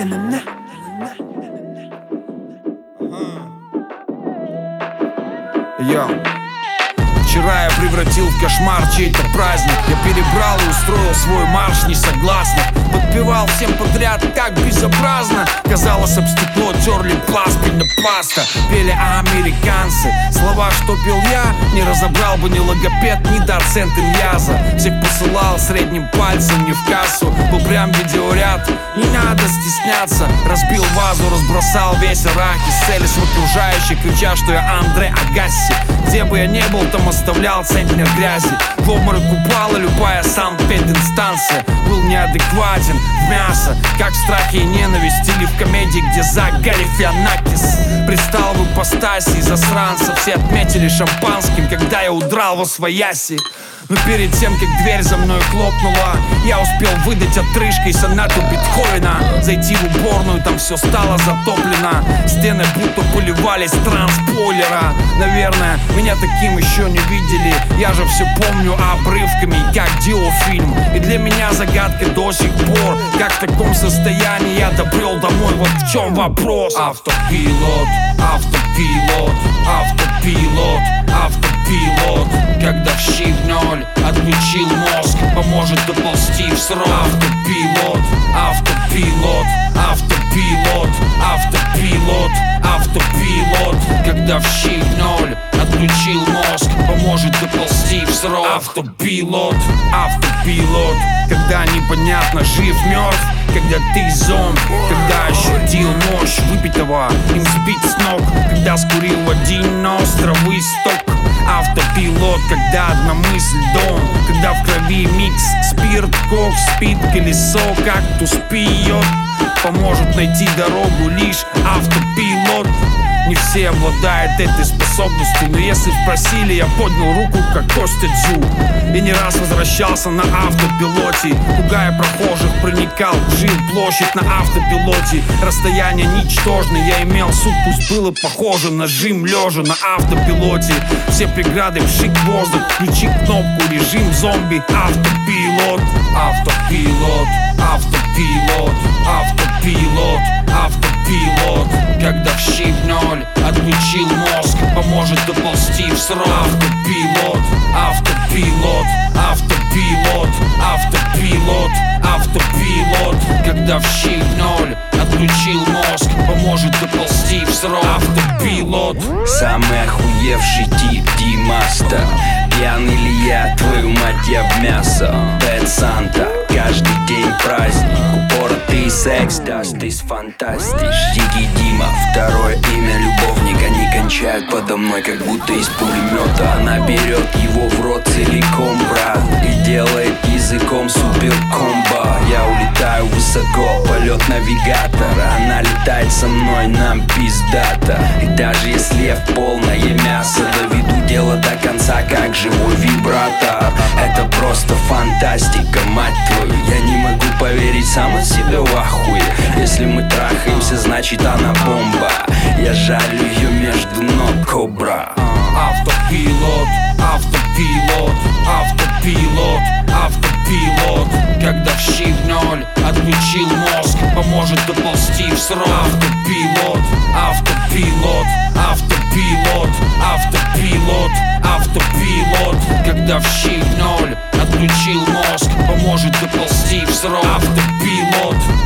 Йо. Вчера я превратил в кошмар чей-то праздник. Я перебрал и устроил свой марш несогласных. Подпевал всем подряд, как безобразно. Казалось, об стекло терли паспортно паста. Пели американцы. Слова, что пел я, не разобрал бы ни логопед, ни доцент Ильяза. Всех посылал средним пальцем не в кассу. Был прям видеоряд, не надо стесняться. Разбил вазу, разбросал весь арахис. Целясь в окружающих, крича, что я Андре Агасси. Где бы я не был, там оставлял центнер грязи. В обморок упала любая санпединстанция. Был неадекватен в мясо, как в страхе и ненависти. Или в комедии, где Зак Галифианакис пристал в ипостаси засранцев. Все отметили шампанским, когда я удрал во свояси. Но перед тем, как дверь за мной хлопнула, я успел выдать отрыжкой сонату Бетховена. Зайти в уборную, там все стало затоплено. Стены будто поливались транспойлера. Наверное, меня таким еще не видели. Я же все помню обрывками, как диофильм. И для меня загадка до сих пор, как в таком состоянии я добрел домой. Вот в чем вопрос. Автопилот, автопилот, автопилот, автопилот. Когда в щи в ноль отключил мозг, поможет доползти в срок. Автопилот, автопилот, автопилот, автопилот, автопилот. Когда в щи в ноль отключил мозг, поможет доползти в срок. Автопилот, автопилот. Когда непонятно, жив, мертв. Когда ты зомби, когда ощутил мощь выпитого, им сбить с ног. Когда скурил один нос, травы сток. Автопилот, когда одна мысль дом. Когда в крови микс, спирт, кок, спид, колесо, кактус пьет. Поможет найти дорогу лишь автопилот. Не все обладают этой плоскостью, но если спросили, я поднял руку, как Костя Дзю. И не раз возвращался на автопилоте, пугая прохожих, проникал в жилплощадь на автопилоте. Расстояние ничтожное, я имел суд, пусть было похоже на жим лежа на автопилоте. Все преграды вшик воздух, включи кнопку режим зомби. Автопилот, автопилот, автопилот, автопилот, автопилот. Когда в щи в ноль отключил мозг, поможет доползти в срок. Автопилот, автопилот, автопилот, автопилот, автопилот. Когда в щи в ноль отключил мозг, поможет доползти в срок. Автопилот. Самый охуевший тип Димаста. Пьяный ли я, твою мать, я в мясо. Бэд Санта, каждый день праздник. Упоротый секс даст из фантастиш. Дикий Дима, второе имя любовник. Они кончают подо мной, как будто из пулемета. Она берет его в рот целиком, брат, и делает языком супер комбо. Я улетаю высоко, полет навигатора. Она летает со мной, нам пиздата. И даже если я в полное мясо, доведу дело до конца, как живой вибратор. Это просто фантастика, мать твою. Я не могу поверить, сам от себя в ахуе. Если мы трахаемся, значит она бомба. Я жалю ее между ног, кобра. Автопилот, автопилот, автопилот, автопилот. Когда в щи в ноль отключил мозг, поможет доползти в срок. Автопилот, автопилот, автопилот, автопилот, автопилот. Когда в щи в ноль отключил мозг, поможет доползти в срок. Автопилот.